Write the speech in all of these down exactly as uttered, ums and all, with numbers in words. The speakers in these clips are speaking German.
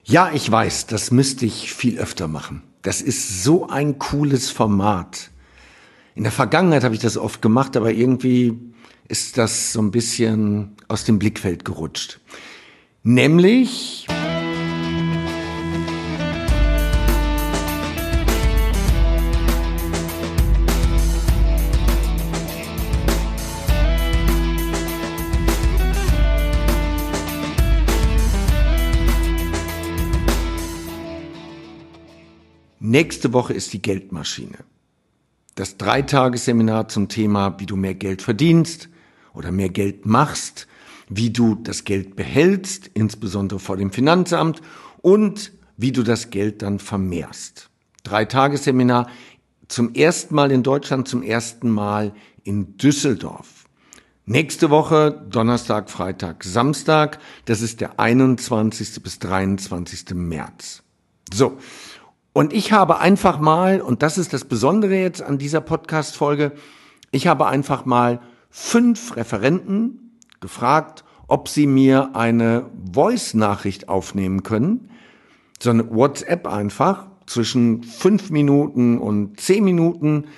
Ja, ich weiß, das müsste ich viel öfter machen. Das ist so ein cooles Format. In der Vergangenheit habe ich das oft gemacht, aber irgendwie ist das so ein bisschen aus dem Blickfeld gerutscht. Nämlich nächste Woche ist die Geldmaschine. Das Dreitagesseminar zum Thema, wie du mehr Geld verdienst oder mehr Geld machst, wie du das Geld behältst, insbesondere vor dem Finanzamt, und wie du das Geld dann vermehrst. Dreitagesseminar zum ersten Mal in Deutschland, zum ersten Mal in Düsseldorf. Nächste Woche, Donnerstag, Freitag, Samstag, das ist der einundzwanzigsten bis dreiundzwanzigsten März. So. Und ich habe einfach mal, und das ist das Besondere jetzt an dieser Podcast-Folge, ich habe einfach mal fünf Referenten gefragt, ob sie mir eine Voice-Nachricht aufnehmen können, so eine WhatsApp einfach, zwischen fünf Minuten und zehn Minuten.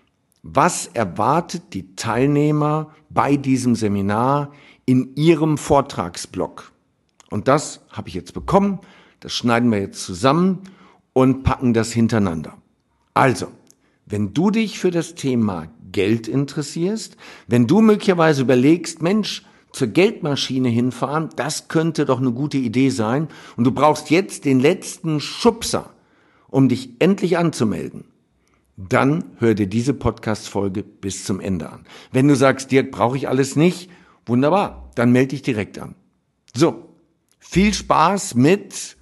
Was erwartet die Teilnehmer bei diesem Seminar in ihrem Vortragsblock? Und das habe ich jetzt bekommen, das schneiden wir jetzt zusammen und packen das hintereinander. Also, wenn du dich für das Thema Geld interessierst, wenn du möglicherweise überlegst, Mensch, zur Geldmaschine hinfahren, das könnte doch eine gute Idee sein, und du brauchst jetzt den letzten Schubser, um dich endlich anzumelden, dann hör dir diese Podcast-Folge bis zum Ende an. Wenn du sagst, Dirk, brauche ich alles nicht, wunderbar, dann melde dich direkt an. So, viel Spaß mit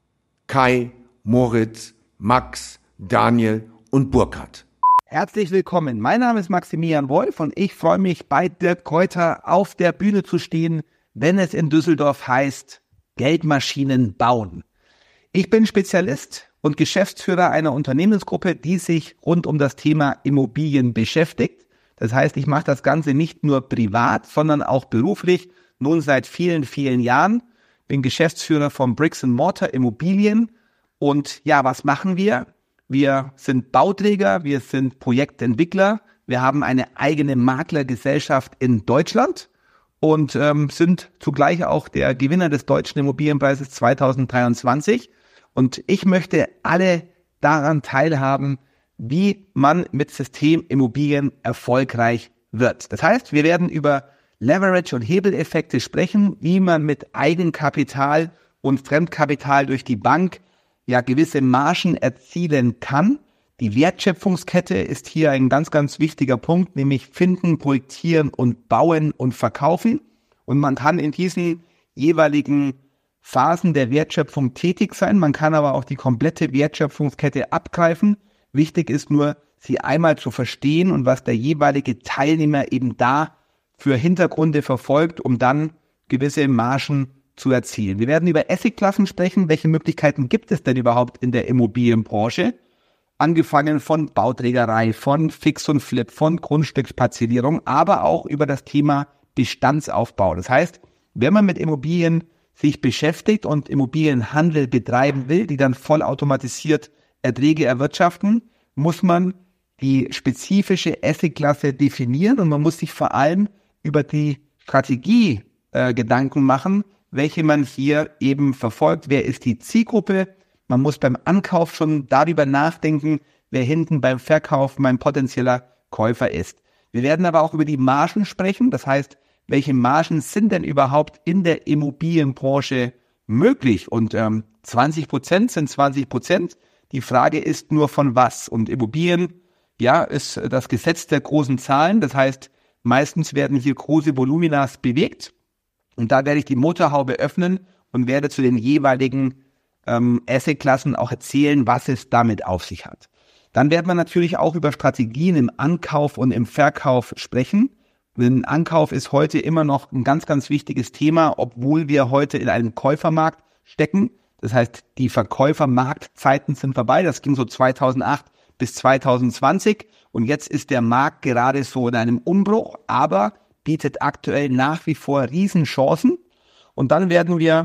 Kai, Moritz, Max, Daniel und Burkhard. Herzlich willkommen. Mein Name ist Maximilian Wolf und ich freue mich, bei Dirk Kräuter auf der Bühne zu stehen, wenn es in Düsseldorf heißt, Geldmaschinen bauen. Ich bin Spezialist und Geschäftsführer einer Unternehmensgruppe, die sich rund um das Thema Immobilien beschäftigt. Das heißt, ich mache das Ganze nicht nur privat, sondern auch beruflich, nun seit vielen, vielen Jahren. Bin Geschäftsführer von Bricks and Mortar Immobilien. Und ja, was machen wir? Wir sind Bauträger, wir sind Projektentwickler, wir haben eine eigene Maklergesellschaft in Deutschland und ähm, sind zugleich auch der Gewinner des Deutschen Immobilienpreises zweitausenddreiundzwanzig. Und ich möchte alle daran teilhaben, wie man mit Systemimmobilien erfolgreich wird. Das heißt, wir werden über Leverage- und Hebeleffekte sprechen, wie man mit Eigenkapital und Fremdkapital durch die Bank ja gewisse Margen erzielen kann. Die Wertschöpfungskette ist hier ein ganz, ganz wichtiger Punkt, nämlich finden, projektieren und bauen und verkaufen. Und man kann in diesen jeweiligen Phasen der Wertschöpfung tätig sein. Man kann aber auch die komplette Wertschöpfungskette abgreifen. Wichtig ist nur, sie einmal zu verstehen und was der jeweilige Teilnehmer eben da für Hintergründe verfolgt, um dann gewisse Margen zu erzielen. Wir werden über Assetklassen sprechen. Welche Möglichkeiten gibt es denn überhaupt in der Immobilienbranche? Angefangen von Bauträgerei, von Fix und Flip, von Grundstücksparzellierung, aber auch über das Thema Bestandsaufbau. Das heißt, wenn man mit Immobilien sich beschäftigt und Immobilienhandel betreiben will, die dann vollautomatisiert Erträge erwirtschaften, muss man die spezifische Assetklasse definieren und man muss sich vor allem über die Strategie äh, Gedanken machen, welche man hier eben verfolgt. Wer ist die Zielgruppe? Man muss beim Ankauf schon darüber nachdenken, wer hinten beim Verkauf mein potenzieller Käufer ist. Wir werden aber auch über die Margen sprechen. Das heißt, welche Margen sind denn überhaupt in der Immobilienbranche möglich? Und ähm, zwanzig Prozent sind zwanzig Prozent. Die Frage ist nur von was. Und Immobilien, ja, ist das Gesetz der großen Zahlen. Das heißt, meistens werden hier große Voluminas bewegt. Und da werde ich die Motorhaube öffnen und werde zu den jeweiligen ähm, Assetklassen auch erzählen, was es damit auf sich hat. Dann werden wir natürlich auch über Strategien im Ankauf und im Verkauf sprechen. Denn Ankauf ist heute immer noch ein ganz, ganz wichtiges Thema, obwohl wir heute in einem Käufermarkt stecken. Das heißt, die Verkäufermarktzeiten sind vorbei. Das ging so zweitausendacht bis zweitausendzwanzig. Und jetzt ist der Markt gerade so in einem Umbruch, aber bietet aktuell nach wie vor Riesenchancen. Und dann werden wir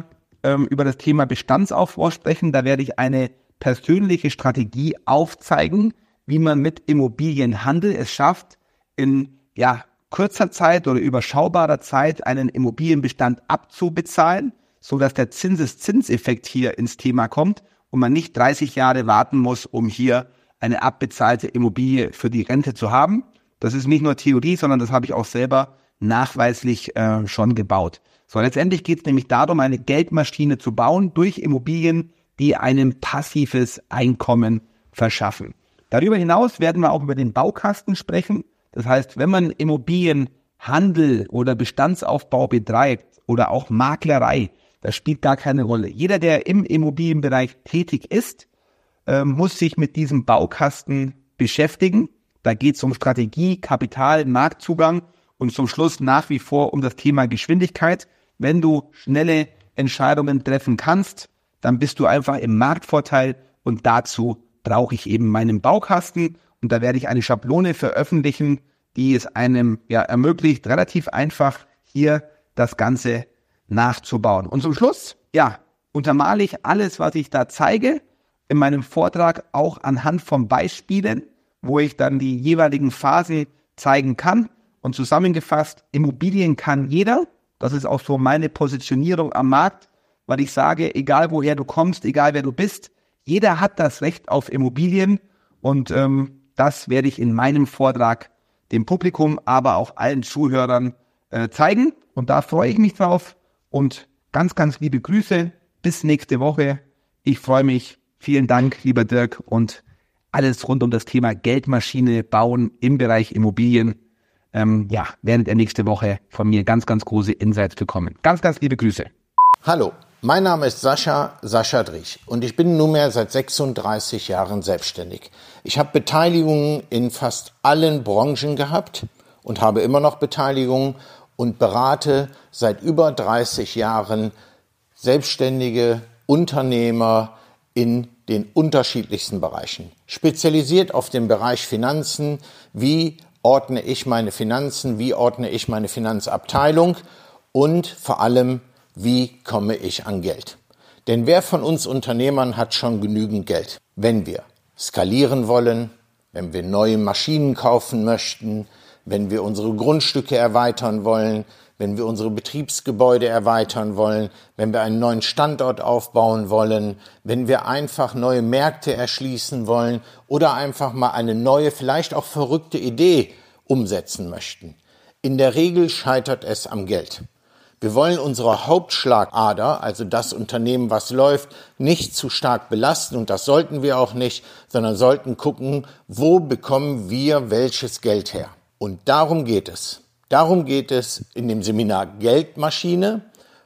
ähm, über das Thema Bestandsaufbau sprechen. Da werde ich eine persönliche Strategie aufzeigen, wie man mit Immobilienhandel es schafft, in ja, kurzer Zeit oder überschaubarer Zeit einen Immobilienbestand abzubezahlen, so dass der Zinseszinseffekt hier ins Thema kommt und man nicht dreißig Jahre warten muss, um hier eine abbezahlte Immobilie für die Rente zu haben. Das ist nicht nur Theorie, sondern das habe ich auch selber nachweislich äh, schon gebaut. So, letztendlich geht es nämlich darum, eine Geldmaschine zu bauen durch Immobilien, die einem passives Einkommen verschaffen. Darüber hinaus werden wir auch über den Baukasten sprechen. Das heißt, wenn man Immobilienhandel oder Bestandsaufbau betreibt oder auch Maklerei, das spielt gar keine Rolle. Jeder, der im Immobilienbereich tätig ist, äh, muss sich mit diesem Baukasten beschäftigen. Da geht es um Strategie, Kapital, Marktzugang und zum Schluss nach wie vor um das Thema Geschwindigkeit. Wenn du schnelle Entscheidungen treffen kannst, dann bist du einfach im Marktvorteil und dazu brauche ich eben meinen Baukasten und da werde ich eine Schablone veröffentlichen, die es einem ja ermöglicht, relativ einfach hier das Ganze nachzubauen. Und zum Schluss, ja, untermale ich alles, was ich da zeige, in meinem Vortrag auch anhand von Beispielen, wo ich dann die jeweiligen Phasen zeigen kann. Und zusammengefasst, Immobilien kann jeder. Das ist auch so meine Positionierung am Markt, weil ich sage, egal woher du kommst, egal wer du bist, jeder hat das Recht auf Immobilien. Und ähm, das werde ich in meinem Vortrag dem Publikum, aber auch allen Zuhörern äh, zeigen. Und da freue ich mich drauf. Und ganz, ganz liebe Grüße. Bis nächste Woche. Ich freue mich. Vielen Dank, lieber Dirk. Und alles rund um das Thema Geldmaschine bauen im Bereich Immobilien. Ähm, ja, werdet ihr nächste Woche von mir ganz, ganz große Insights bekommen. Ganz, ganz liebe Grüße. Hallo, mein Name ist Sascha, Sascha Driesch und ich bin nunmehr seit sechsunddreißig Jahren selbstständig. Ich habe Beteiligungen in fast allen Branchen gehabt und habe immer noch Beteiligungen und berate seit über dreißig Jahren selbstständige Unternehmer in den unterschiedlichsten Bereichen. Spezialisiert auf den Bereich Finanzen, wie ordne ich meine Finanzen, wie ordne ich meine Finanzabteilung und vor allem, wie komme ich an Geld. Denn wer von uns Unternehmern hat schon genügend Geld? Wenn wir skalieren wollen, wenn wir neue Maschinen kaufen möchten, wenn wir unsere Grundstücke erweitern wollen, wenn wir unsere Betriebsgebäude erweitern wollen, wenn wir einen neuen Standort aufbauen wollen, wenn wir einfach neue Märkte erschließen wollen oder einfach mal eine neue, vielleicht auch verrückte Idee umsetzen möchten. In der Regel scheitert es am Geld. Wir wollen unsere Hauptschlagader, also das Unternehmen, was läuft, nicht zu stark belasten und das sollten wir auch nicht, sondern sollten gucken, wo bekommen wir welches Geld her. Und darum geht es. Darum geht es in dem Seminar Geldmaschine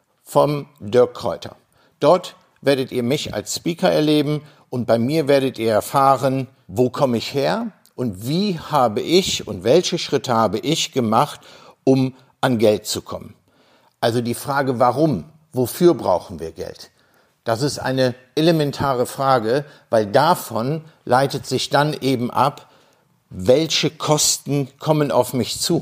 vom Dirk Kräuter. Dort werdet ihr mich als Speaker erleben und bei mir werdet ihr erfahren, wo komme ich her und wie habe ich und welche Schritte habe ich gemacht, um an Geld zu kommen. Also die Frage, warum, wofür brauchen wir Geld? Das ist eine elementare Frage, weil davon leitet sich dann eben ab, welche Kosten kommen auf mich zu.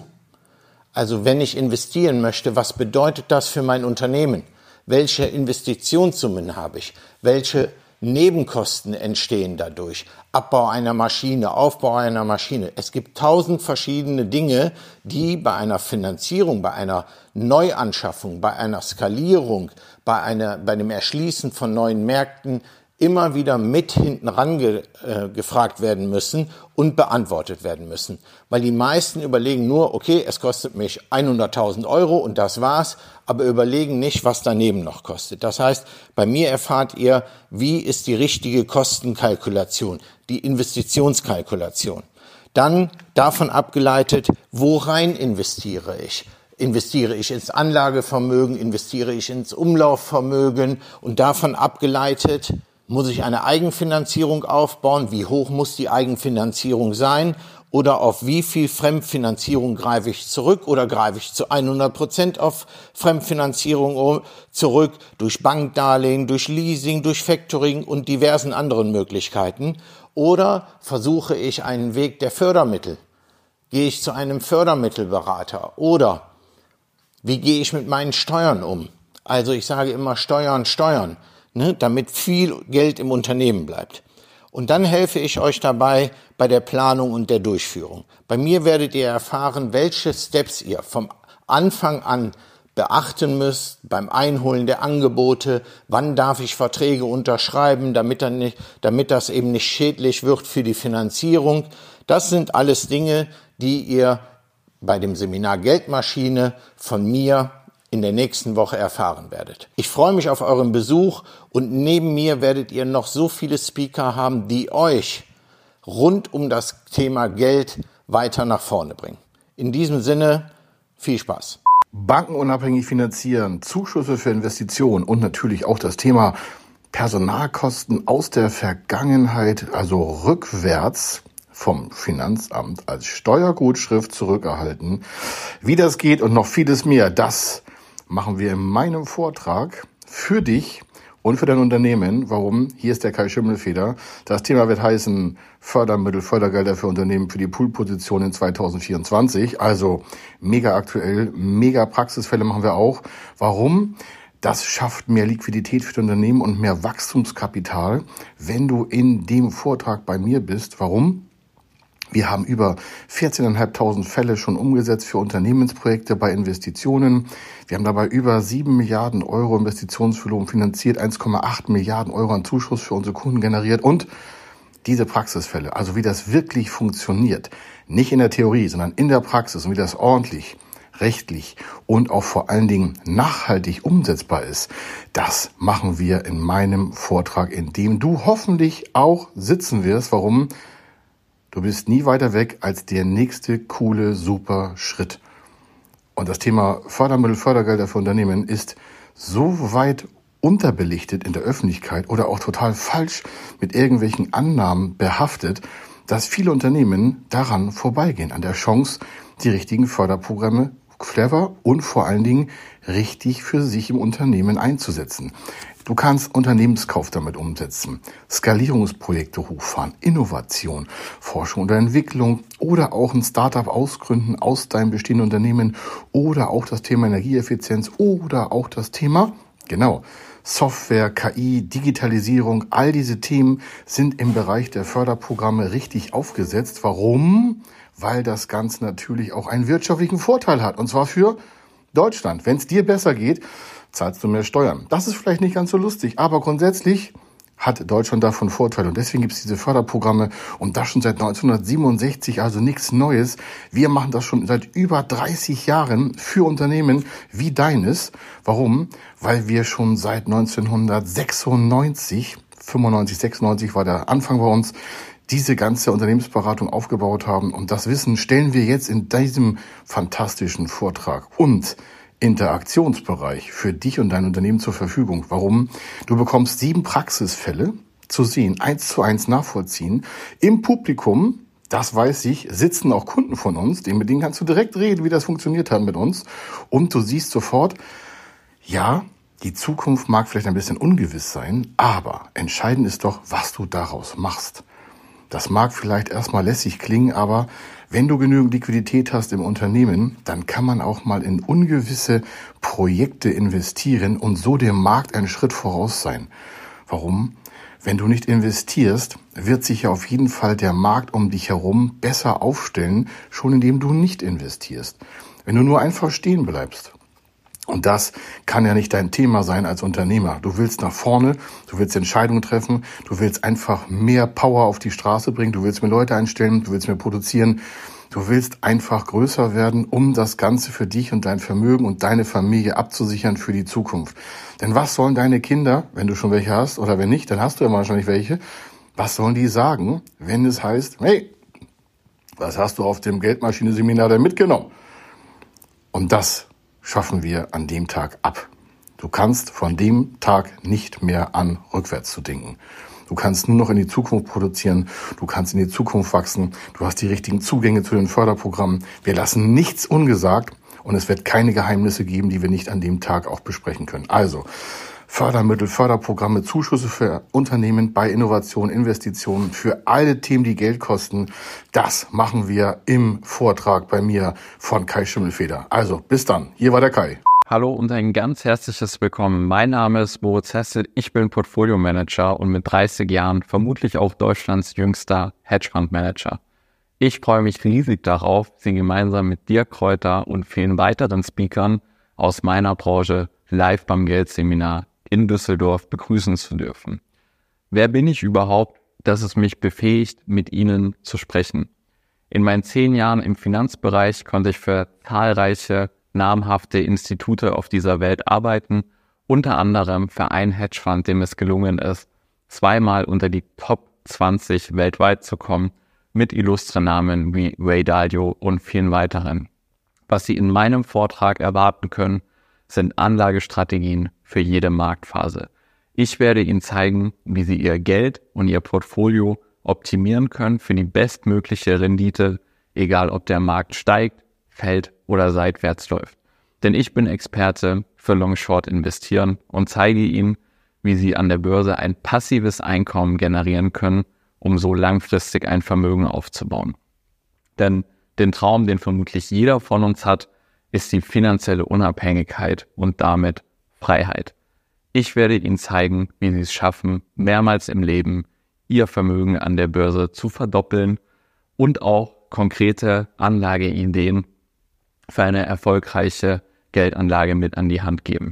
Also wenn ich investieren möchte, was bedeutet das für mein Unternehmen? Welche Investitionssummen habe ich? Welche Nebenkosten entstehen dadurch? Abbau einer Maschine, Aufbau einer Maschine. Es gibt tausend verschiedene Dinge, die bei einer Finanzierung, bei einer Neuanschaffung, bei einer Skalierung, bei einer, bei dem Erschließen von neuen Märkten immer wieder mit hinten ran ge, äh, gefragt werden müssen und beantwortet werden müssen. Weil die meisten überlegen nur, okay, es kostet mich hunderttausend Euro und das war's, aber überlegen nicht, was daneben noch kostet. Das heißt, bei mir erfahrt ihr, wie ist die richtige Kostenkalkulation, die Investitionskalkulation. Dann davon abgeleitet, worein investiere ich? Investiere ich ins Anlagevermögen, investiere ich ins Umlaufvermögen und davon abgeleitet, muss ich eine Eigenfinanzierung aufbauen? Wie hoch muss die Eigenfinanzierung sein? Oder auf wie viel Fremdfinanzierung greife ich zurück? Oder greife ich zu hundert Prozent auf Fremdfinanzierung zurück? Durch Bankdarlehen, durch Leasing, durch Factoring und diversen anderen Möglichkeiten? Oder versuche ich einen Weg der Fördermittel? Gehe ich zu einem Fördermittelberater? Oder wie gehe ich mit meinen Steuern um? Also ich sage immer Steuern, Steuern, ne, damit viel Geld im Unternehmen bleibt. Und dann helfe ich euch dabei bei der Planung und der Durchführung. Bei mir werdet ihr erfahren, welche Steps ihr vom Anfang an beachten müsst beim Einholen der Angebote. Wann darf ich Verträge unterschreiben, damit, dann nicht, damit das eben nicht schädlich wird für die Finanzierung. Das sind alles Dinge, die ihr bei dem Seminar Geldmaschine von mir in der nächsten Woche erfahren werdet. Ich freue mich auf euren Besuch und neben mir werdet ihr noch so viele Speaker haben, die euch rund um das Thema Geld weiter nach vorne bringen. In diesem Sinne, viel Spaß. Bankenunabhängig finanzieren, Zuschüsse für Investitionen und natürlich auch das Thema Personalkosten aus der Vergangenheit, also rückwärts vom Finanzamt als Steuergutschrift zurückerhalten. Wie das geht und noch vieles mehr, das machen wir in meinem Vortrag für dich und für dein Unternehmen. Warum? Hier ist der Kai Schimmelfeder. Das Thema wird heißen Fördermittel, Fördergelder für Unternehmen für die Poolposition in zwanzig vierundzwanzig. Also mega aktuell, mega Praxisfälle machen wir auch. Warum? Das schafft mehr Liquidität für die Unternehmen und mehr Wachstumskapital, wenn du in dem Vortrag bei mir bist. Warum? Wir haben über vierzehntausendfünfhundert Fälle schon umgesetzt für Unternehmensprojekte bei Investitionen. Wir haben dabei über sieben Milliarden Euro Investitionsvolumen finanziert, eins Komma acht Milliarden Euro an Zuschuss für unsere Kunden generiert. Und diese Praxisfälle, also wie das wirklich funktioniert, nicht in der Theorie, sondern in der Praxis und wie das ordentlich, rechtlich und auch vor allen Dingen nachhaltig umsetzbar ist, das machen wir in meinem Vortrag, in dem du hoffentlich auch sitzen wirst. Warum? Du bist nie weiter weg als der nächste coole, super Schritt. Und das Thema Fördermittel, Fördergelder für Unternehmen ist so weit unterbelichtet in der Öffentlichkeit oder auch total falsch mit irgendwelchen Annahmen behaftet, dass viele Unternehmen daran vorbeigehen, an der Chance, die richtigen Förderprogramme clever und vor allen Dingen richtig für sich im Unternehmen einzusetzen. Du kannst Unternehmenskauf damit umsetzen, Skalierungsprojekte hochfahren, Innovation, Forschung oder Entwicklung oder auch ein Startup ausgründen aus deinem bestehenden Unternehmen oder auch das Thema Energieeffizienz oder auch das Thema, genau, Software, K I, Digitalisierung. All diese Themen sind im Bereich der Förderprogramme richtig aufgesetzt. Warum? Weil das Ganze natürlich auch einen wirtschaftlichen Vorteil hat, und zwar für Deutschland. Wenn es dir besser geht, zahlst du mehr Steuern. Das ist vielleicht nicht ganz so lustig, aber grundsätzlich hat Deutschland davon Vorteile. Und deswegen gibt es diese Förderprogramme und das schon seit neunzehnhundertsiebenundsechzig, also nichts Neues. Wir machen das schon seit über dreißig Jahren für Unternehmen wie deines. Warum? Weil wir schon seit neunzehnhundertsechsundneunzig, fünfundneunzig, sechsundneunzig war der Anfang bei uns, diese ganze Unternehmensberatung aufgebaut haben. Und das Wissen stellen wir jetzt in diesem fantastischen Vortrag und Interaktionsbereich für dich und dein Unternehmen zur Verfügung. Warum? Du bekommst sieben Praxisfälle zu sehen, eins zu eins nachvollziehen. Im Publikum, das weiß ich, sitzen auch Kunden von uns, mit denen kannst du direkt reden, wie das funktioniert hat mit uns. Und du siehst sofort, ja, die Zukunft mag vielleicht ein bisschen ungewiss sein, aber entscheidend ist doch, was du daraus machst. Das mag vielleicht erstmal lässig klingen, aber wenn du genügend Liquidität hast im Unternehmen, dann kann man auch mal in ungewisse Projekte investieren und so dem Markt einen Schritt voraus sein. Warum? Wenn du nicht investierst, wird sich ja auf jeden Fall der Markt um dich herum besser aufstellen, schon indem du nicht investierst. Wenn du nur einfach stehen bleibst. Und das kann ja nicht dein Thema sein als Unternehmer. Du willst nach vorne, du willst Entscheidungen treffen, du willst einfach mehr Power auf die Straße bringen, du willst mehr Leute einstellen, du willst mehr produzieren. Du willst einfach größer werden, um das Ganze für dich und dein Vermögen und deine Familie abzusichern für die Zukunft. Denn was sollen deine Kinder, wenn du schon welche hast oder wenn nicht, dann hast du ja wahrscheinlich welche, was sollen die sagen, wenn es heißt, hey, was hast du auf dem Geldmaschine-Seminar denn mitgenommen? Und das schaffen wir an dem Tag ab. Du kannst von dem Tag nicht mehr an, rückwärts zu denken. Du kannst nur noch in die Zukunft produzieren, du kannst in die Zukunft wachsen, du hast die richtigen Zugänge zu den Förderprogrammen. Wir lassen nichts ungesagt und es wird keine Geheimnisse geben, die wir nicht an dem Tag auch besprechen können. Also Fördermittel, Förderprogramme, Zuschüsse für Unternehmen bei Innovation, Investitionen, für alle Themen, die Geld kosten, das machen wir im Vortrag bei mir von Kai Schimmelfeder. Also bis dann, hier war der Kai. Hallo und ein ganz herzliches Willkommen. Mein Name ist Moritz Hessel, ich bin Portfolio-Manager und mit dreißig Jahren vermutlich auch Deutschlands jüngster Hedgefonds-Manager. Ich freue mich riesig darauf, Sie gemeinsam mit Dirk Kräuter und vielen weiteren Speakern aus meiner Branche live beim Geldseminar in Düsseldorf begrüßen zu dürfen. Wer bin ich überhaupt, dass es mich befähigt, mit Ihnen zu sprechen? In meinen zehn Jahren im Finanzbereich konnte ich für zahlreiche namhafte Institute auf dieser Welt arbeiten, unter anderem für einen Hedgefonds, dem es gelungen ist, zweimal unter die Top zwanzig weltweit zu kommen, mit illustren Namen wie Ray Dalio und vielen weiteren. Was Sie in meinem Vortrag erwarten können, sind Anlagestrategien für jede Marktphase. Ich werde Ihnen zeigen, wie Sie Ihr Geld und Ihr Portfolio optimieren können für die bestmögliche Rendite, egal ob der Markt steigt, fällt oder seitwärts läuft. Denn ich bin Experte für Long-Short investieren und zeige Ihnen, wie Sie an der Börse ein passives Einkommen generieren können, um so langfristig ein Vermögen aufzubauen. Denn den Traum, den vermutlich jeder von uns hat, ist die finanzielle Unabhängigkeit und damit Freiheit. Ich werde Ihnen zeigen, wie Sie es schaffen, mehrmals im Leben Ihr Vermögen an der Börse zu verdoppeln und auch konkrete Anlageideen für eine erfolgreiche Geldanlage mit an die Hand geben.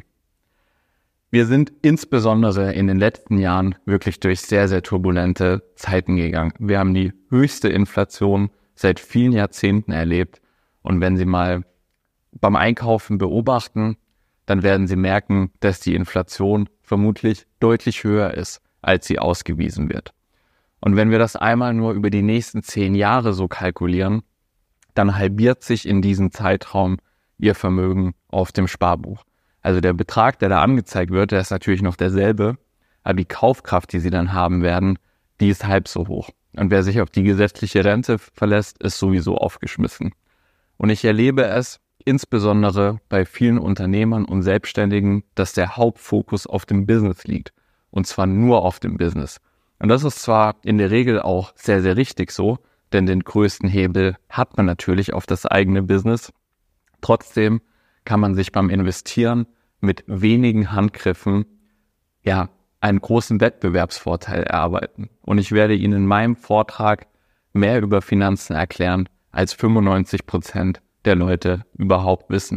Wir sind insbesondere in den letzten Jahren wirklich durch sehr, sehr turbulente Zeiten gegangen. Wir haben die höchste Inflation seit vielen Jahrzehnten erlebt. Und wenn Sie mal beim Einkaufen beobachten, dann werden Sie merken, dass die Inflation vermutlich deutlich höher ist, als sie ausgewiesen wird. Und wenn wir das einmal nur über die nächsten zehn Jahre so kalkulieren, dann halbiert sich in diesem Zeitraum Ihr Vermögen auf dem Sparbuch. Also der Betrag, der da angezeigt wird, der ist natürlich noch derselbe, aber die Kaufkraft, die Sie dann haben werden, die ist halb so hoch. Und wer sich auf die gesetzliche Rente verlässt, ist sowieso aufgeschmissen. Und ich erlebe es insbesondere bei vielen Unternehmern und Selbstständigen, dass der Hauptfokus auf dem Business liegt. Und zwar nur auf dem Business. Und das ist zwar in der Regel auch sehr, sehr richtig so, denn den größten Hebel hat man natürlich auf das eigene Business. Trotzdem kann man sich beim Investieren mit wenigen Handgriffen ja einen großen Wettbewerbsvorteil erarbeiten. Und ich werde Ihnen in meinem Vortrag mehr über Finanzen erklären, als fünfundneunzig Prozent der Leute überhaupt wissen.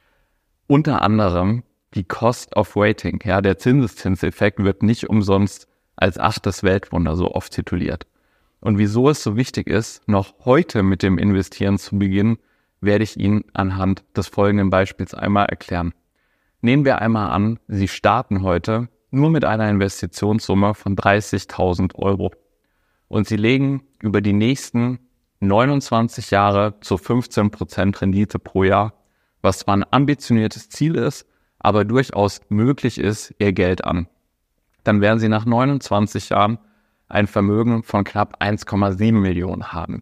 Unter anderem die Cost of Waiting, ja, der Zinseszinseffekt wird nicht umsonst als achtes Weltwunder so oft tituliert. Und wieso es so wichtig ist, noch heute mit dem Investieren zu beginnen, werde ich Ihnen anhand des folgenden Beispiels einmal erklären. Nehmen wir einmal an, Sie starten heute nur mit einer Investitionssumme von dreißigtausend Euro und Sie legen über die nächsten neunundzwanzig Jahre zu fünfzehn Prozent Rendite pro Jahr, was zwar ein ambitioniertes Ziel ist, aber durchaus möglich ist, Ihr Geld an. Dann werden Sie nach neunundzwanzig Jahren ein Vermögen von knapp eins Komma sieben Millionen haben.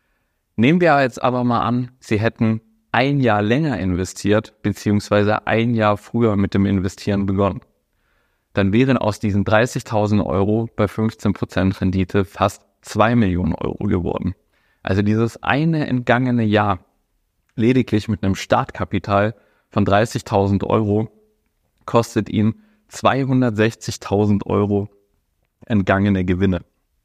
Nehmen wir jetzt aber mal an, Sie hätten ein Jahr länger investiert, beziehungsweise ein Jahr früher mit dem Investieren begonnen. Dann wären aus diesen dreißigtausend Euro bei fünfzehn Prozent Rendite fast zwei Millionen Euro geworden. Also dieses eine entgangene Jahr, lediglich mit einem Startkapital von dreißigtausend Euro, kostet Ihnen zweihundertsechzigtausend Euro entgangene Gewinne.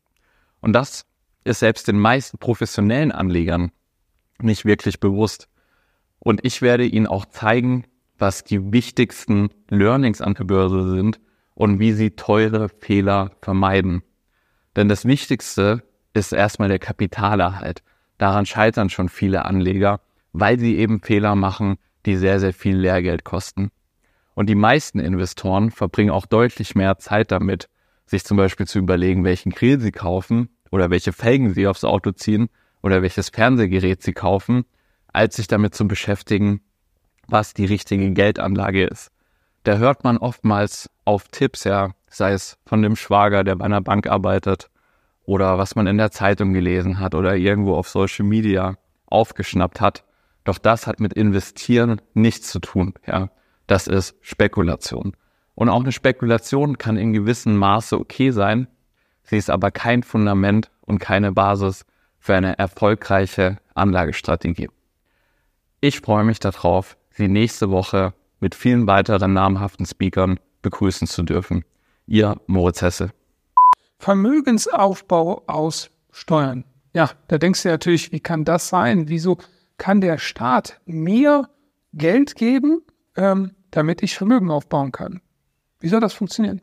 Und das ist selbst den meisten professionellen Anlegern nicht wirklich bewusst. Und ich werde Ihnen auch zeigen, was die wichtigsten Learnings an der Börse sind und wie Sie teure Fehler vermeiden. Denn das Wichtigste ist erstmal der Kapitalerhalt. Daran scheitern schon viele Anleger, weil sie eben Fehler machen, die sehr, sehr viel Lehrgeld kosten. Und die meisten Investoren verbringen auch deutlich mehr Zeit damit, sich zum Beispiel zu überlegen, welchen Grill sie kaufen oder welche Felgen sie aufs Auto ziehen oder welches Fernsehgerät sie kaufen, als sich damit zu beschäftigen, was die richtige Geldanlage ist. Da hört man oftmals auf Tipps, ja, sei es von dem Schwager, der bei einer Bank arbeitet, oder was man in der Zeitung gelesen hat oder irgendwo auf Social Media aufgeschnappt hat. Doch das hat mit Investieren nichts zu tun, ja. Das ist Spekulation. Und auch eine Spekulation kann in gewissem Maße okay sein. Sie ist aber kein Fundament und keine Basis für eine erfolgreiche Anlagestrategie. Ich freue mich darauf, Sie nächste Woche mit vielen weiteren namhaften Speakern begrüßen zu dürfen. Ihr Moritz Hesse. Vermögensaufbau aus Steuern. Ja, da denkst du natürlich, wie kann das sein? Wieso kann der Staat mir Geld geben, ähm, damit ich Vermögen aufbauen kann? Wie soll das funktionieren?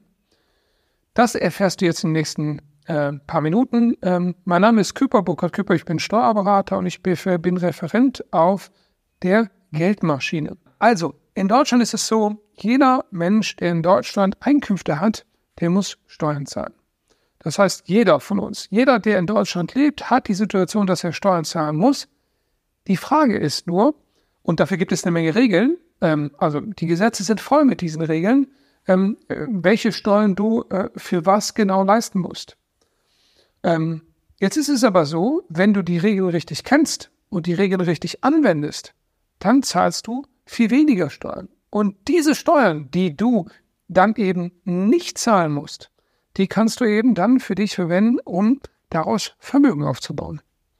Das erfährst du jetzt in den nächsten äh, paar Minuten. Ähm, mein Name ist Küpper, Burkhard Küpper, ich bin Steuerberater und ich bin Referent auf der Geldmaschine. Also, in Deutschland ist es so, jeder Mensch, der in Deutschland Einkünfte hat, der muss Steuern zahlen. Das heißt, jeder von uns, jeder, der in Deutschland lebt, hat die Situation, dass er Steuern zahlen muss. Die Frage ist nur, und dafür gibt es eine Menge Regeln, ähm, also die Gesetze sind voll mit diesen Regeln, ähm, welche Steuern du äh, für was genau leisten musst. Ähm, jetzt ist es aber so, wenn du die Regeln richtig kennst und die Regeln richtig anwendest, dann zahlst du viel weniger Steuern. Und diese Steuern, die du dann eben nicht zahlen musst, die kannst du eben dann für dich verwenden, um daraus Vermögen aufzubauen.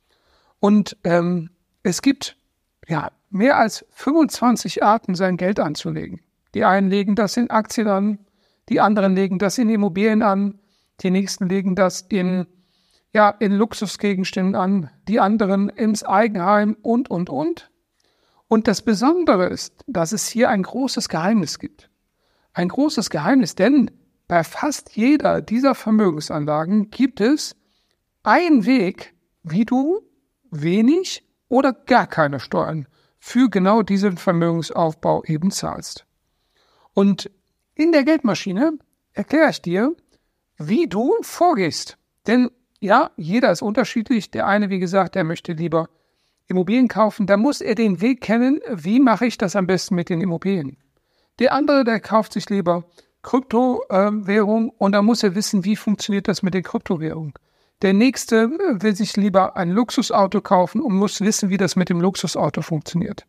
Und ähm, es gibt ja mehr als fünfundzwanzig Arten, sein Geld anzulegen. Die einen legen das in Aktien an, die anderen legen das in Immobilien an, die nächsten legen das in, ja, in Luxusgegenständen an, die anderen ins Eigenheim und, und, und. Und das Besondere ist, dass es hier ein großes Geheimnis gibt. Ein großes Geheimnis, denn bei fast jeder dieser Vermögensanlagen gibt es einen Weg, wie du wenig oder gar keine Steuern für genau diesen Vermögensaufbau eben zahlst. Und in der Geldmaschine erkläre ich dir, wie du vorgehst. Denn ja, jeder ist unterschiedlich. Der eine, wie gesagt, der möchte lieber Immobilien kaufen. Da muss er den Weg kennen, wie mache ich das am besten mit den Immobilien. Der andere, der kauft sich lieber Kryptowährung und da muss er wissen, wie funktioniert das mit den Kryptowährungen. Der nächste will sich lieber ein Luxusauto kaufen und muss wissen, wie das mit dem Luxusauto funktioniert.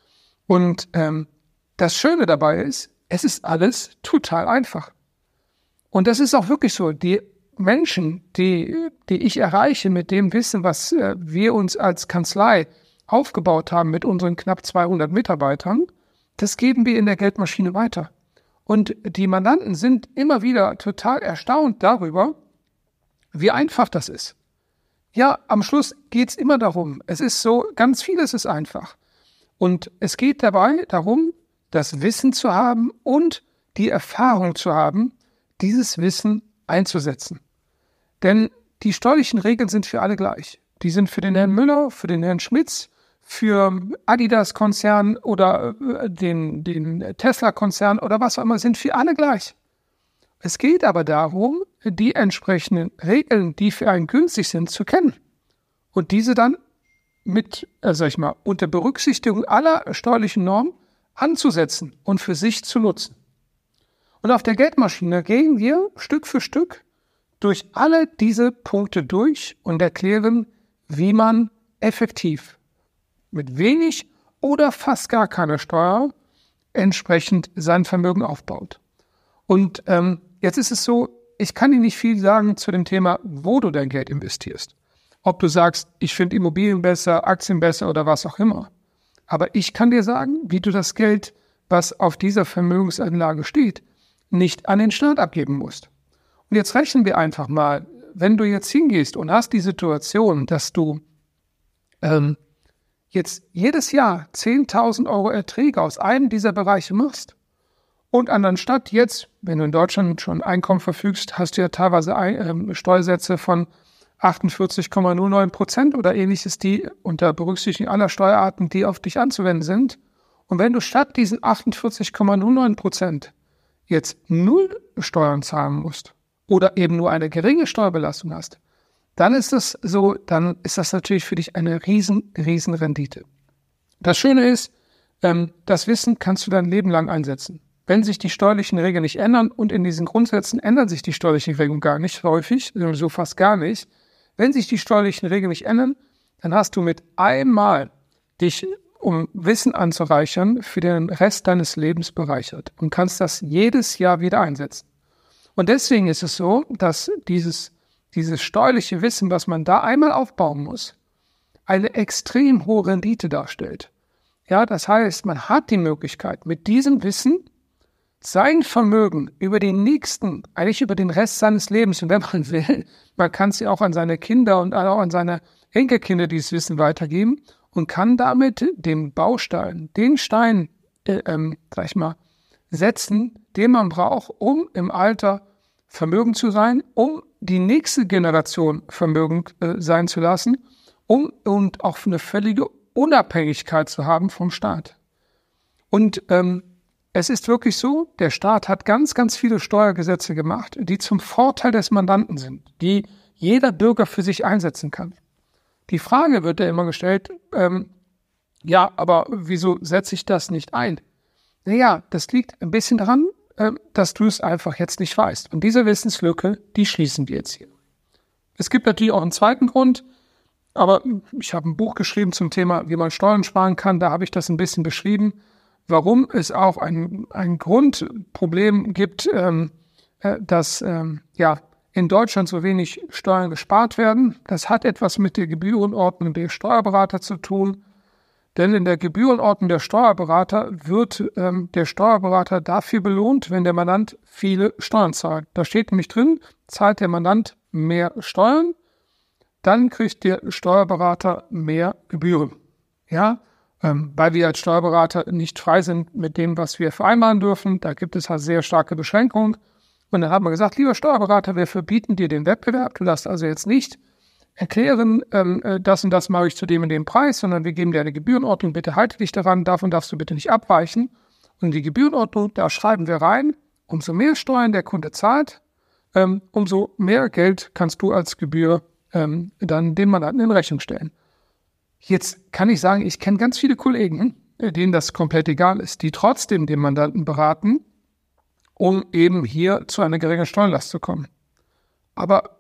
Und ähm, das Schöne dabei ist, es ist alles total einfach. Und das ist auch wirklich so. Die Menschen, die, die ich erreiche mit dem Wissen, was äh, wir uns als Kanzlei aufgebaut haben mit unseren knapp zweihundert Mitarbeitern, das geben wir in der Geldmaschine weiter. Und die Mandanten sind immer wieder total erstaunt darüber, wie einfach das ist. Ja, am Schluss geht es immer darum, es ist so, ganz vieles ist einfach. Und es geht dabei darum, das Wissen zu haben und die Erfahrung zu haben, dieses Wissen einzusetzen. Denn die steuerlichen Regeln sind für alle gleich. Die sind für den Herrn Müller, für den Herrn Schmitz, für Adidas-Konzern oder den, den Tesla-Konzern oder was auch immer, sind für alle gleich. Es geht aber darum, die entsprechenden Regeln, die für einen günstig sind, zu kennen und diese dann mit, äh, sag ich mal, unter Berücksichtigung aller steuerlichen Normen anzusetzen und für sich zu nutzen. Und auf der Geldmaschine gehen wir Stück für Stück durch alle diese Punkte durch und erklären, wie man effektiv mit wenig oder fast gar keiner Steuer entsprechend sein Vermögen aufbaut. Und ähm, jetzt ist es so, ich kann dir nicht viel sagen zu dem Thema, wo du dein Geld investierst. Ob du sagst, ich finde Immobilien besser, Aktien besser oder was auch immer. Aber ich kann dir sagen, wie du das Geld, was auf dieser Vermögensanlage steht, nicht an den Staat abgeben musst. Und jetzt rechnen wir einfach mal, wenn du jetzt hingehst und hast die Situation, dass du ähm, jetzt jedes Jahr zehntausend Euro Erträge aus einem dieser Bereiche machst und anstatt jetzt, wenn du in Deutschland schon Einkommen verfügst, hast du ja teilweise ein, äh, Steuersätze von achtundvierzig Komma null neun Prozent oder ähnliches, die unter Berücksichtigung aller Steuerarten, die auf dich anzuwenden sind. Und wenn du statt diesen achtundvierzig Komma null neun Prozent jetzt null Steuern zahlen musst oder eben nur eine geringe Steuerbelastung hast, dann ist das so, dann ist das natürlich für dich eine riesen, riesen Rendite. Das Schöne ist, ähm, das Wissen kannst du dein Leben lang einsetzen. Wenn sich die steuerlichen Regeln nicht ändern, und in diesen Grundsätzen ändern sich die steuerlichen Regeln gar nicht häufig, so fast gar nicht. Wenn sich die steuerlichen Regeln nicht ändern, dann hast du mit einmal dich, um Wissen anzureichern, für den Rest deines Lebens bereichert und kannst das jedes Jahr wieder einsetzen. Und deswegen ist es so, dass dieses dieses steuerliche Wissen, was man da einmal aufbauen muss, eine extrem hohe Rendite darstellt. Ja, das heißt, man hat die Möglichkeit, mit diesem Wissen sein Vermögen über den nächsten, eigentlich über den Rest seines Lebens, und wenn man will, man kann es ja auch an seine Kinder und auch an seine Enkelkinder dieses Wissen weitergeben und kann damit den Baustein, den Stein, äh, ähm, sag ich mal, setzen, den man braucht, um im Alter vermögend zu sein, um die nächste Generation vermögend äh, sein zu lassen, um und auch eine völlige Unabhängigkeit zu haben vom Staat. Und ähm, es ist wirklich so, der Staat hat ganz, ganz viele Steuergesetze gemacht, die zum Vorteil des Mandanten sind, die jeder Bürger für sich einsetzen kann. Die Frage wird ja immer gestellt, ähm, ja, aber wieso setze ich das nicht ein? Naja, das liegt ein bisschen daran, äh, dass du es einfach jetzt nicht weißt. Und diese Wissenslücke, die schließen wir jetzt hier. Es gibt natürlich auch einen zweiten Grund, aber ich habe ein Buch geschrieben zum Thema, wie man Steuern sparen kann. Da habe ich das ein bisschen beschrieben, warum es auch ein, ein Grundproblem gibt, ähm, äh, dass ähm, ja, in Deutschland so wenig Steuern gespart werden. Das hat etwas mit der Gebührenordnung der Steuerberater zu tun. Denn in der Gebührenordnung der Steuerberater wird ähm, der Steuerberater dafür belohnt, wenn der Mandant viele Steuern zahlt. Da steht nämlich drin, zahlt der Mandant mehr Steuern, dann kriegt der Steuerberater mehr Gebühren. Ja, ähm, weil wir als Steuerberater nicht frei sind mit dem, was wir vereinbaren dürfen. Da gibt es halt sehr starke Beschränkungen. Und dann haben wir gesagt, lieber Steuerberater, wir verbieten dir den Wettbewerb. Du darfst also jetzt nicht erklären, ähm, das und das mache ich zu dem und dem Preis, sondern wir geben dir eine Gebührenordnung, bitte halte dich daran, davon darfst du bitte nicht abweichen. Und die Gebührenordnung, da schreiben wir rein, umso mehr Steuern der Kunde zahlt, ähm, umso mehr Geld kannst du als Gebühr ähm, dann dem Mandanten in Rechnung stellen. Jetzt kann ich sagen, ich kenne ganz viele Kollegen, denen das komplett egal ist, die trotzdem den Mandanten beraten, um eben hier zu einer geringen Steuerlast zu kommen. Aber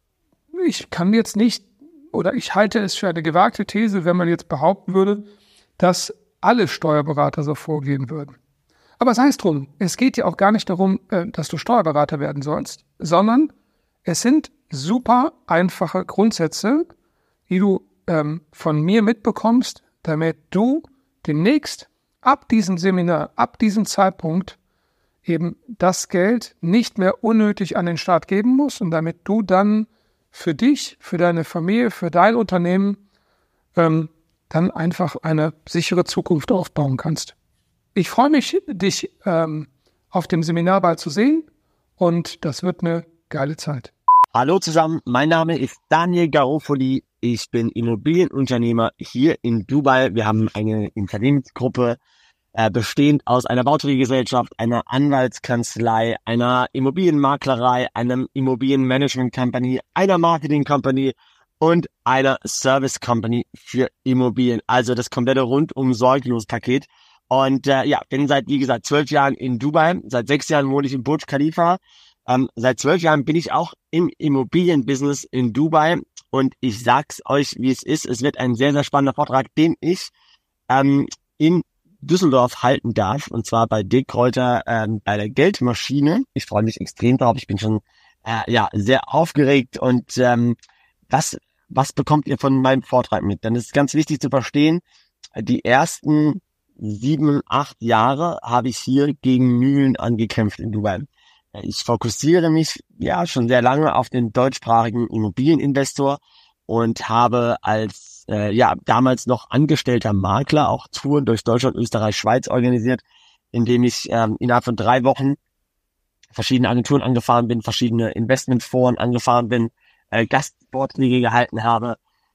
ich kann jetzt nicht, oder ich halte es für eine gewagte These, wenn man jetzt behaupten würde, dass alle Steuerberater so vorgehen würden. Aber sei es drum, es geht ja auch gar nicht darum, dass du Steuerberater werden sollst, sondern es sind super einfache Grundsätze, die du ähm, von mir mitbekommst, damit du demnächst ab diesem Seminar, ab diesem Zeitpunkt eben das Geld nicht mehr unnötig an den Staat geben musst und damit du dann für dich, für deine Familie, für dein Unternehmen ähm, dann einfach eine sichere Zukunft aufbauen kannst. Ich freue mich, dich ähm, auf dem Seminar bald zu sehen und das wird eine geile Zeit. Hallo zusammen, mein Name ist Daniel Garofoli. Ich bin Immobilienunternehmer hier in Dubai. Wir haben eine Unternehmensgruppe äh, bestehend aus einer Bauträgergesellschaft, einer Anwaltskanzlei, einer Immobilienmaklerei, einer Immobilienmanagement Company, einer Marketing Company und einer Service Company für Immobilien. Also das komplette rundum sorglos Paket. Und äh, ja, bin seit, wie gesagt, zwölf Jahren in Dubai. Seit sechs Jahren wohne ich in Burj Khalifa. Ähm, seit zwölf Jahren bin ich auch im Immobilienbusiness in Dubai und ich sag's euch, wie es ist. Es wird ein sehr, sehr spannender Vortrag, den ich ähm, in Düsseldorf halten darf und zwar bei Dirk Kräuter ähm, bei der Geldmaschine. Ich freue mich extrem drauf. Ich bin schon äh, ja sehr aufgeregt und ähm, was was bekommt ihr von meinem Vortrag mit? Denn es ist ganz wichtig zu verstehen, die ersten sieben, acht Jahre habe ich hier gegen Mühlen angekämpft in Dubai. Ich fokussiere mich ja schon sehr lange auf den deutschsprachigen Immobilieninvestor und habe als äh, ja damals noch angestellter Makler auch Touren durch Deutschland, Österreich, Schweiz organisiert, indem ich ähm, innerhalb von drei Wochen verschiedene Agenturen angefahren bin, verschiedene Investmentforen angefahren bin, äh, Gastvorträge gehalten habe.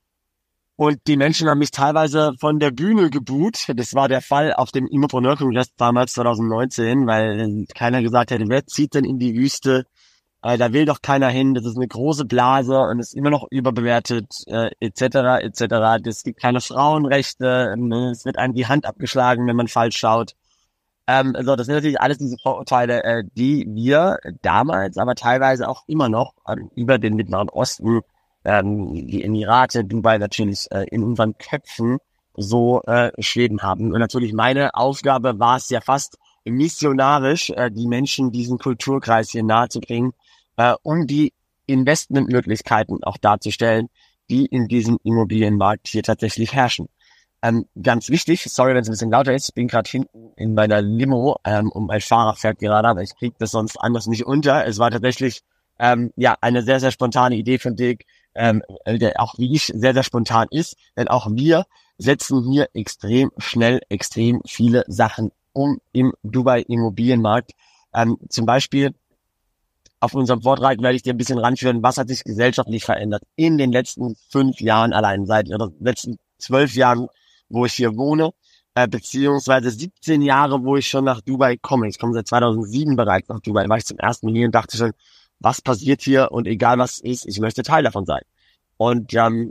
Und die Menschen haben mich teilweise von der Bühne geboot. Das war der Fall auf dem Immopreneur-Kongress damals zwanzig neunzehn, weil keiner gesagt hätte, wer zieht denn in die Wüste? Äh, da will doch keiner hin. Das ist eine große Blase und ist immer noch überbewertet, äh, et cetera et cetera. Es gibt keine Frauenrechte. Es wird einem die Hand abgeschlagen, wenn man falsch schaut. Ähm, so, das sind natürlich alles diese Vorurteile, äh, die wir damals, aber teilweise auch immer noch äh, über den Mittleren Osten, ähm, die Emirate, Dubai natürlich äh, in unseren Köpfen so äh, schweben haben. Und natürlich meine Aufgabe war es ja fast missionarisch, äh, die Menschen diesen Kulturkreis hier nahezubringen, äh, um die Investmentmöglichkeiten auch darzustellen, die in diesem Immobilienmarkt hier tatsächlich herrschen. Ähm, ganz wichtig, sorry, wenn es ein bisschen lauter ist, ich bin gerade hinten in meiner Limo ähm, und mein Fahrer fährt gerade, aber ich kriege das sonst anders nicht unter. Es war tatsächlich ähm, ja eine sehr, sehr spontane Idee von Dirk, ähm, der auch wie ich sehr, sehr spontan ist, denn auch wir setzen hier extrem schnell extrem viele Sachen um im Dubai-Immobilienmarkt. Ähm, zum Beispiel auf unserem Vortrag werde ich dir ein bisschen ranführen, was hat sich gesellschaftlich verändert in den letzten fünf Jahren allein, seit oder letzten zwölf Jahren, wo ich hier wohne, äh, beziehungsweise siebzehn Jahre, wo ich schon nach Dubai komme. Ich komme seit zweitausendsieben bereits nach Dubai. Da war ich zum ersten Mal hier und dachte schon, was passiert hier und egal was ist, ich möchte Teil davon sein. Und ähm,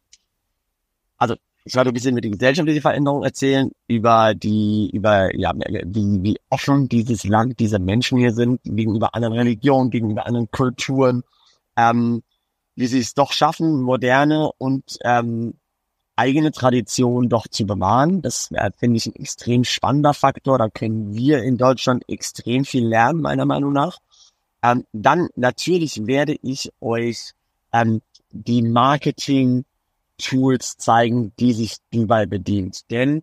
also ich werde ein bisschen über die gesellschaftliche Veränderung erzählen, über die, über ja, wie, wie offen dieses Land, diese Menschen hier sind, gegenüber anderen Religionen, gegenüber anderen Kulturen, ähm, wie sie es doch schaffen, moderne und ähm, eigene Tradition doch zu bewahren. Das äh, finde ich ein extrem spannender Faktor. Da können wir in Deutschland extrem viel lernen, meiner Meinung nach. Ähm, dann natürlich werde ich euch ähm, die Marketing-Tools zeigen, die sich Dubai bedient. Denn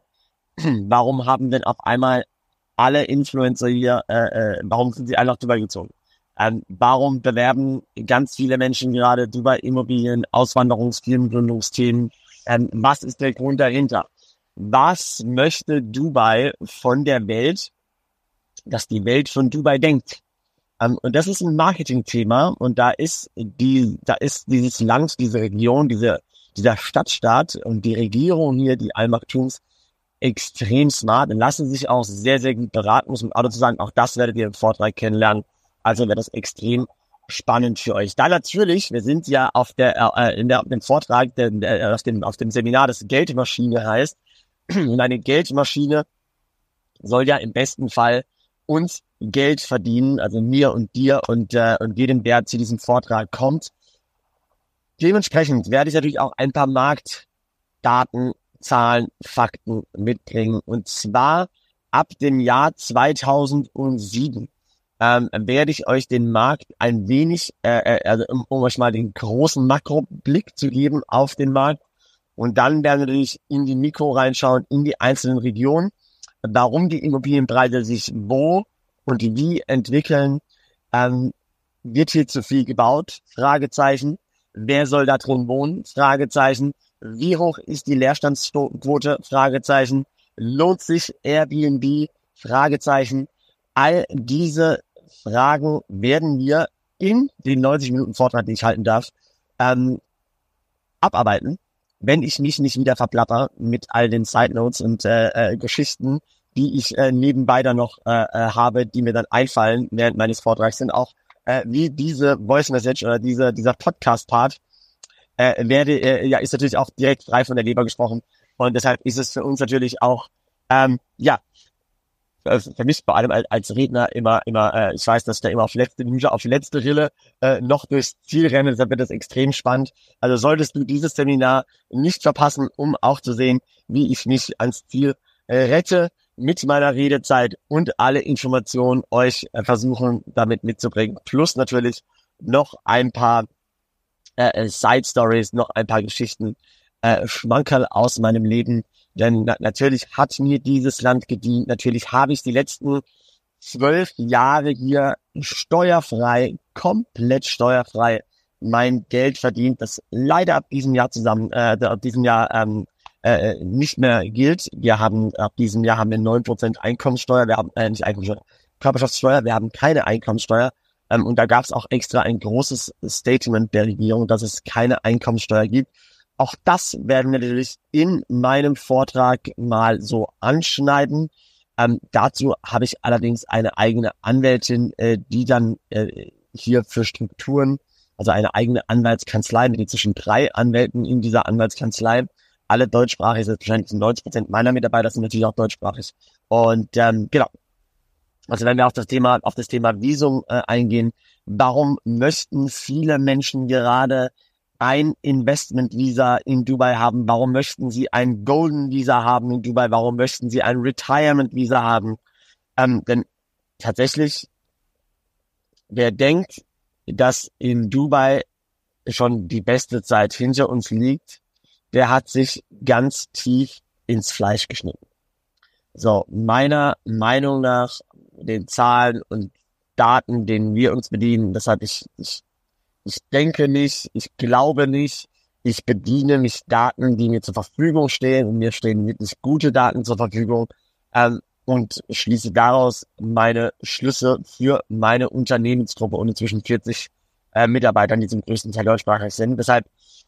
warum haben denn auf einmal alle Influencer hier, äh, äh, warum sind sie alle nach Dubai gezogen? Ähm, warum bewerben ganz viele Menschen gerade Dubai-Immobilien, Auswanderungsfirmen, Gründungsthemen? Ähm, was ist der Grund dahinter? Was möchte Dubai von der Welt, dass die Welt von Dubai denkt? Ähm, und das ist ein Marketingthema und da ist die, da ist dieses Land, diese Region, diese, dieser Stadtstaat und die Regierung hier, die Al Maktoums, extrem smart und lassen sich auch sehr, sehr gut beraten, muss man auch dazu sagen. Auch das werdet ihr im Vortrag kennenlernen. Also wäre das extrem spannend für euch. Da natürlich, wir sind ja auf der, äh, in der, auf dem Vortrag, der, der, auf dem, auf dem Seminar, das Geldmaschine heißt. Und eine Geldmaschine soll ja im besten Fall uns Geld verdienen, also mir und dir und, äh, und jedem, der zu diesem Vortrag kommt. Dementsprechend werde ich natürlich auch ein paar Marktdaten, Zahlen, Fakten mitbringen. Und zwar ab dem Jahr zweitausendsieben. Ähm, werde ich euch den Markt ein wenig, äh, also um, um euch mal den großen Makroblick zu geben auf den Markt. Und dann werden wir natürlich in die Mikro reinschauen, in die einzelnen Regionen, warum die Immobilienpreise sich wo und wie entwickeln. Ähm, wird hier zu viel gebaut? Fragezeichen. Wer soll da drin wohnen? Fragezeichen. Wie hoch ist die Leerstandsquote? Fragezeichen. Lohnt sich Airbnb? Fragezeichen. All diese Fragen werden wir in den neunzig Minuten Vortrag, den ich halten darf, ähm, abarbeiten, wenn ich mich nicht wieder verplapper mit all den Side Notes und äh, äh, Geschichten, die ich äh, nebenbei dann noch äh, äh, habe, die mir dann einfallen während meines Vortrags, sind auch äh, wie diese Voice Message oder diese, dieser Podcast-Part äh, werde äh, ja ist natürlich auch direkt frei von der Leber gesprochen und deshalb ist es für uns natürlich auch ähm, ja für mich vor allem als Redner immer, immer, äh, ich weiß, dass ich da immer auf letzte Minute, auf letzte Rille äh, noch durchs Ziel renne, deshalb wird das extrem spannend. Also solltest du dieses Seminar nicht verpassen, um auch zu sehen, wie ich mich ans Ziel äh, rette mit meiner Redezeit und alle Informationen euch äh, versuchen damit mitzubringen. Plus natürlich noch ein paar äh, Side Stories, noch ein paar Geschichten, äh, Schmankerl aus meinem Leben. Denn na- natürlich hat mir dieses Land gedient. Natürlich habe ich die letzten zwölf Jahre hier steuerfrei, komplett steuerfrei mein Geld verdient, das leider ab diesem Jahr zusammen, äh, ab diesem Jahr ähm, äh, nicht mehr gilt. Wir haben ab diesem Jahr haben wir neun Prozent Einkommenssteuer. Wir haben äh, nicht Einkommenssteuer, Körperschaftssteuer. Wir haben keine Einkommenssteuer. Ähm, und da gab es auch extra ein großes Statement der Regierung, dass es keine Einkommenssteuer gibt. Auch das werden wir natürlich in meinem Vortrag mal so anschneiden. Ähm, dazu habe ich allerdings eine eigene Anwältin, äh, die dann äh, hier für Strukturen, also eine eigene Anwaltskanzlei mit inzwischen drei Anwälten in dieser Anwaltskanzlei, alle deutschsprachig, wahrscheinlich sind neunzig Prozent meiner Mitarbeiter sind natürlich auch deutschsprachig. Und ähm, genau, also wenn wir auf das Thema, auf das Thema Visum äh, eingehen, warum möchten viele Menschen gerade ein Investment-Visa in Dubai haben? Warum möchten sie ein Golden-Visa haben in Dubai? Warum möchten sie ein Retirement-Visa haben? Ähm, denn tatsächlich, wer denkt, dass in Dubai schon die beste Zeit hinter uns liegt, der hat sich ganz tief ins Fleisch geschnitten. So, meiner Meinung nach, den Zahlen und Daten, denen wir uns bedienen, das hatte ich, ich, ich denke nicht, ich glaube nicht, ich bediene mich Daten, die mir zur Verfügung stehen, und mir stehen wirklich gute Daten zur Verfügung, ähm, und schließe daraus meine Schlüsse für meine Unternehmensgruppe und inzwischen vierzig äh, Mitarbeitern, die zum größten Teil deutschsprachig sind. Deshalb,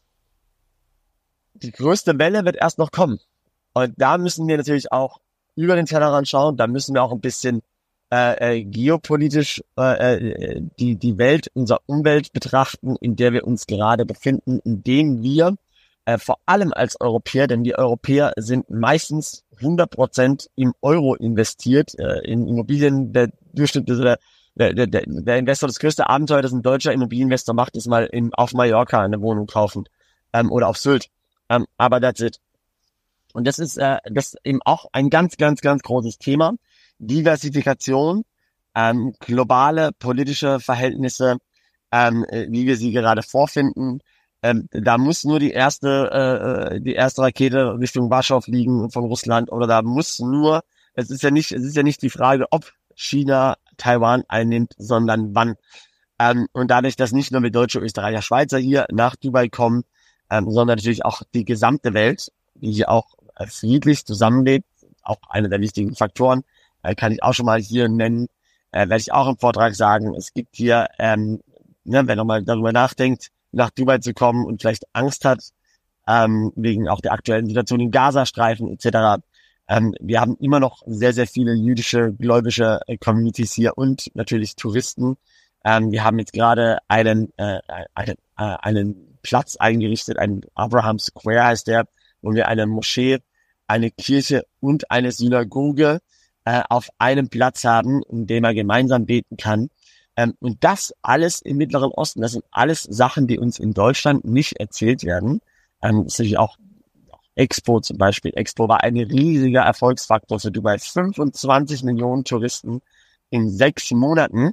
die größte Welle wird erst noch kommen. Und da müssen wir natürlich auch über den Tellerrand schauen, da müssen wir auch ein bisschen äh, äh, geopolitisch äh, die, die Welt, unsere Umwelt betrachten, in der wir uns gerade befinden, indem wir äh, vor allem als Europäer, denn die Europäer sind meistens hundert Prozent im Euro investiert, äh, in Immobilien. Der Durchschnitt, der, der, der, der Investor, das größte Abenteuer, das ein deutscher Immobilieninvestor macht, ist mal in, auf Mallorca eine Wohnung kaufen, ähm, oder auf Sylt. Ähm, aber that's it. Und das ist, äh, das ist eben auch ein ganz, ganz, ganz großes Thema. Diversifikation, ähm, globale politische Verhältnisse, ähm, wie wir sie gerade vorfinden. Ähm, da muss nur die erste, äh, die erste Rakete Richtung Warschau fliegen von Russland, oder da muss nur, es ist ja nicht, es ist ja nicht die Frage, ob China Taiwan einnimmt, sondern wann. Ähm, und dadurch, dass nicht nur mit Deutsche, Österreicher, Schweizer hier nach Dubai kommen, ähm, sondern natürlich auch die gesamte Welt, die hier auch äh, friedlich zusammenlebt, auch einer der wichtigen Faktoren, äh, kann ich auch schon mal hier nennen, äh, werde ich auch im Vortrag sagen. Es gibt hier, ähm, ne, wenn man mal darüber nachdenkt, nach Dubai zu kommen und vielleicht Angst hat, ähm, wegen auch der aktuellen Situation im Gazastreifen et cetera. Ähm, wir haben immer noch sehr, sehr viele jüdische, gläubische äh, Communities hier und natürlich Touristen. Ähm, wir haben jetzt gerade einen, äh, einen, äh, einen Platz eingerichtet, einen Abraham Square heißt der, wo wir eine Moschee, eine Kirche und eine Synagoge äh, auf einem Platz haben, in dem man gemeinsam beten kann. Ähm, und das alles im Mittleren Osten, das sind alles Sachen, die uns in Deutschland nicht erzählt werden. Ähm, das ist natürlich auch, auch Expo zum Beispiel. Expo war ein riesiger Erfolgsfaktor für Dubai. fünfundzwanzig Millionen Touristen in sechs Monaten.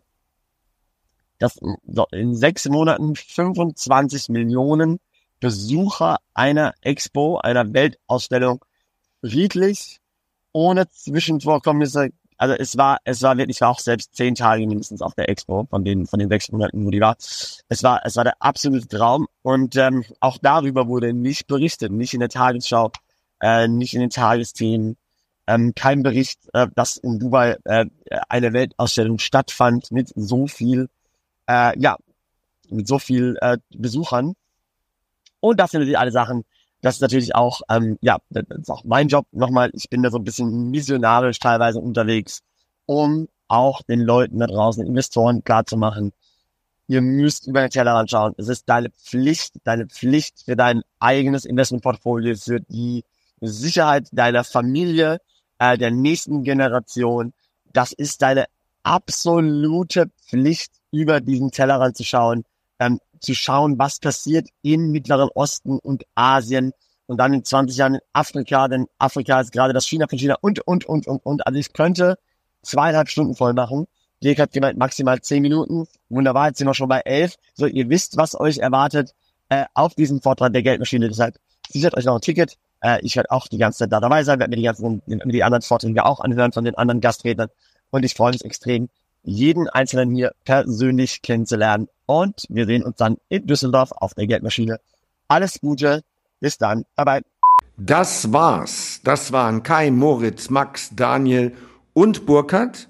Das, so, in sechs Monaten fünfundzwanzig Millionen Besucher einer Expo, einer Weltausstellung, friedlich, ohne Zwischenvorkommnisse. Also es war, es war wirklich, ich war auch selbst zehn Tage mindestens auf der Expo, von den, von den sechs Monaten, wo die war. Es war, es war der absolute Traum. Und ähm, auch darüber wurde nicht berichtet, nicht in der Tagesschau, äh, nicht in den Tagesthemen. Ähm, kein Bericht, äh, dass in Dubai äh, eine Weltausstellung stattfand mit so viel, äh, ja, mit so viel äh, Besuchern. Und das sind natürlich alle Sachen, das ist natürlich auch, ähm, ja, das ist auch mein Job. Nochmal, ich bin da so ein bisschen missionarisch teilweise unterwegs, um auch den Leuten da draußen, Investoren klarzumachen, ihr müsst über den Tellerrand schauen. Es ist deine Pflicht, deine Pflicht für dein eigenes Investmentportfolio, für die Sicherheit deiner Familie, äh, der nächsten Generation. Das ist deine absolute Pflicht, über diesen Tellerrand zu schauen. Ähm, zu schauen, was passiert im Mittleren Osten und Asien und dann in zwanzig Jahren in Afrika, denn Afrika ist gerade das China von China und, und, und, und, und. Also ich könnte zweieinhalb Stunden voll machen. Dirk hat gemeint, maximal zehn Minuten. Wunderbar, jetzt sind wir schon bei elf. So, ihr wisst, was euch erwartet äh, auf diesem Vortrag der Geldmaschine. Deshalb sichert euch noch ein Ticket. Äh, ich werde auch die ganze Zeit da dabei sein, werde mir die ganzen, mir die anderen Vorträge auch anhören von den anderen Gastrednern. Und ich freue mich extrem, jeden Einzelnen hier persönlich kennenzulernen. Und wir sehen uns dann in Düsseldorf auf der Geldmaschine. Alles Gute, bis dann, bye bye. Das war's. Das waren Kai, Moritz, Max, Daniel und Burkhard.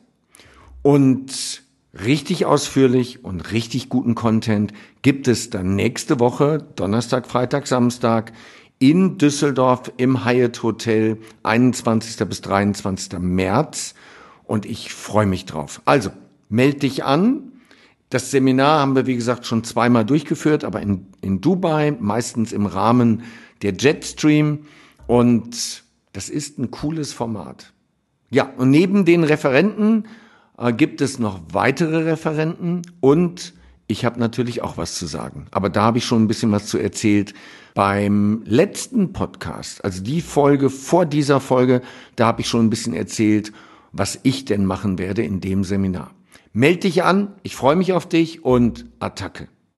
Und richtig ausführlich und richtig guten Content gibt es dann nächste Woche, Donnerstag, Freitag, Samstag, in Düsseldorf im Hyatt Hotel, einundzwanzigsten bis dreiundzwanzigsten März. Und ich freue mich drauf. Also, meld dich an. Das Seminar haben wir, wie gesagt, schon zweimal durchgeführt, aber in, in Dubai, meistens im Rahmen der Jetstream. Und das ist ein cooles Format. Ja, und neben den Referenten äh, gibt es noch weitere Referenten. Und ich habe natürlich auch was zu sagen. Aber da habe ich schon ein bisschen was zu erzählt. Beim letzten Podcast, also die Folge vor dieser Folge, da habe ich schon ein bisschen erzählt, was ich denn machen werde in dem Seminar. Meld dich an, ich freue mich auf dich und Attacke.